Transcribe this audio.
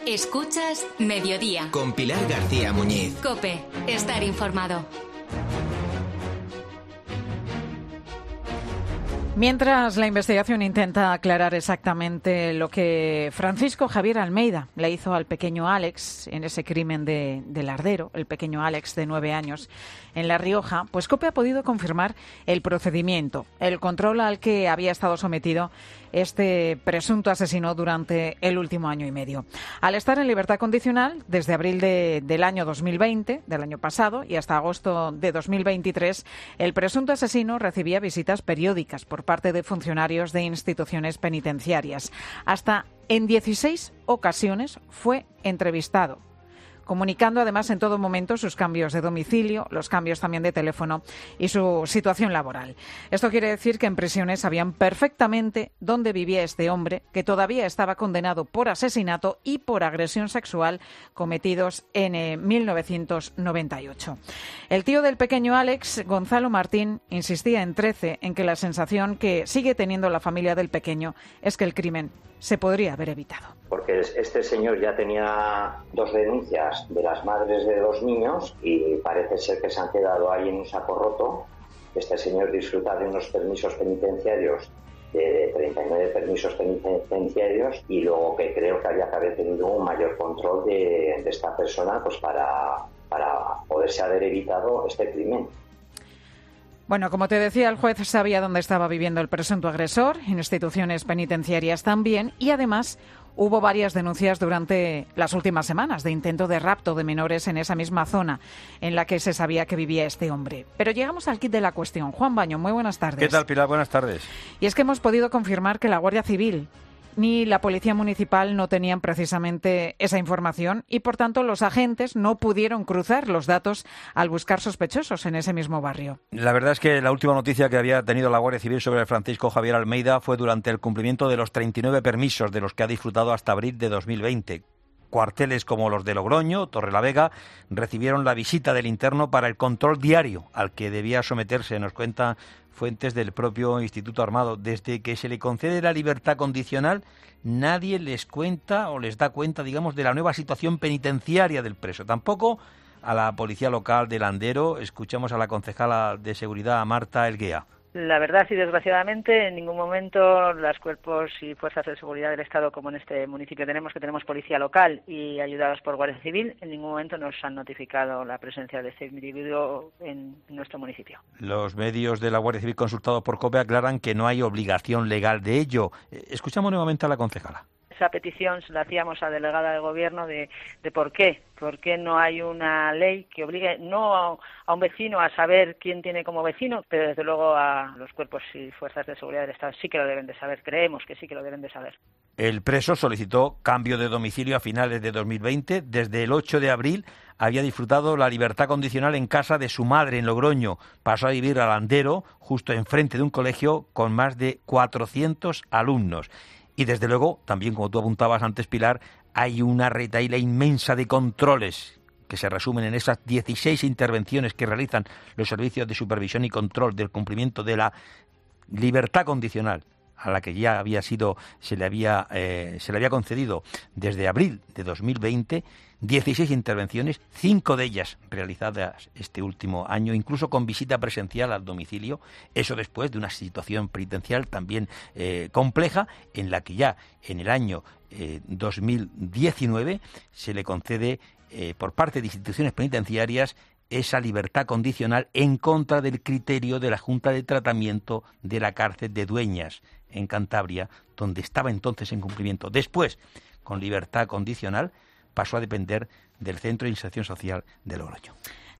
Escuchas Mediodía. Con Pilar García Muñiz. COPE. Estar informado. Mientras la investigación intenta aclarar exactamente lo que Francisco Javier Almeida le hizo al pequeño Álex en ese crimen de Lardero, el pequeño Álex de 9 años, en La Rioja, pues COPE ha podido confirmar el procedimiento, el control al que había estado sometido este presunto asesino durante el último año y medio. Al estar en libertad condicional, desde abril del año 2020, del año pasado, y hasta agosto de 2023, el presunto asesino recibía visitas periódicas por parte de funcionarios de instituciones penitenciarias. Hasta en 16 ocasiones fue entrevistado, comunicando además en todo momento sus cambios de domicilio, los cambios también de teléfono y su situación laboral. Esto quiere decir que en prisiones sabían perfectamente dónde vivía este hombre, que todavía estaba condenado por asesinato y por agresión sexual cometidos en 1998. El tío del pequeño Álex, Gonzalo Martín, insistía en 13 en que la sensación que sigue teniendo la familia del pequeño es que el crimen se podría haber evitado. Porque este señor ya tenía 2 denuncias de las madres de 2 niños y parece ser que se han quedado ahí en un saco roto. Este señor disfruta de unos permisos penitenciarios, de 39 permisos penitenciarios, y luego que creo que había que haber tenido un mayor control de esta persona pues para poderse haber evitado este crimen. Bueno, como te decía, el juez sabía dónde estaba viviendo el presunto agresor, en instituciones penitenciarias también, y además hubo varias denuncias durante las últimas semanas de intento de rapto de menores en esa misma zona en la que se sabía que vivía este hombre. Pero llegamos al quid de la cuestión. Juan Baño, muy buenas tardes. ¿Qué tal, Pilar? Buenas tardes. Y es que hemos podido confirmar que la Guardia Civil ni la Policía Municipal no tenían precisamente esa información y, por tanto, los agentes no pudieron cruzar los datos al buscar sospechosos en ese mismo barrio. La verdad es que la última noticia que había tenido la Guardia Civil sobre Francisco Javier Almeida fue durante el cumplimiento de los 39 permisos de los que ha disfrutado hasta abril de 2020. Cuarteles como los de Logroño, Torrelavega, recibieron la visita del interno para el control diario al que debía someterse, nos cuenta fuentes del propio Instituto Armado. Desde que se le concede la libertad condicional, nadie les cuenta o les da cuenta, digamos, de la nueva situación penitenciaria del preso. Tampoco a la policía local de Landero. Escuchamos a la concejala de seguridad, Marta Elguea. La verdad, y desgraciadamente, en ningún momento los cuerpos y fuerzas de seguridad del Estado, como en este municipio tenemos policía local y ayudados por Guardia Civil, en ningún momento nos han notificado la presencia de este individuo en nuestro municipio. Los medios de la Guardia Civil consultados por COPE aclaran que no hay obligación legal de ello. Escuchamos nuevamente a la concejala. Esa petición se la hacíamos a la delegada del Gobierno de por qué no hay una ley que obligue no a un vecino a saber quién tiene como vecino, pero desde luego a los cuerpos y fuerzas de seguridad del Estado sí que lo deben de saber, creemos que sí que lo deben de saber. El preso solicitó cambio de domicilio a finales de 2020. Desde el 8 de abril había disfrutado la libertad condicional en casa de su madre en Logroño. Pasó a vivir a Landero, justo enfrente de un colegio con más de 400 alumnos. Y desde luego, también como tú apuntabas antes, Pilar, hay una retahíla inmensa de controles que se resumen en esas 16 intervenciones que realizan los servicios de supervisión y control del cumplimiento de la libertad condicional, a la que ya se le había concedido desde abril de 2020, 16 intervenciones, 5 de ellas realizadas este último año, incluso con visita presencial al domicilio, eso después de una situación penitencial también compleja, en la que ya en el año 2019 se le concede por parte de instituciones penitenciarias esa libertad condicional en contra del criterio de la Junta de Tratamiento de la Cárcel de Dueñas, en Cantabria, donde estaba entonces en cumplimiento. Después, con libertad condicional, pasó a depender del Centro de Inserción Social de Logroño.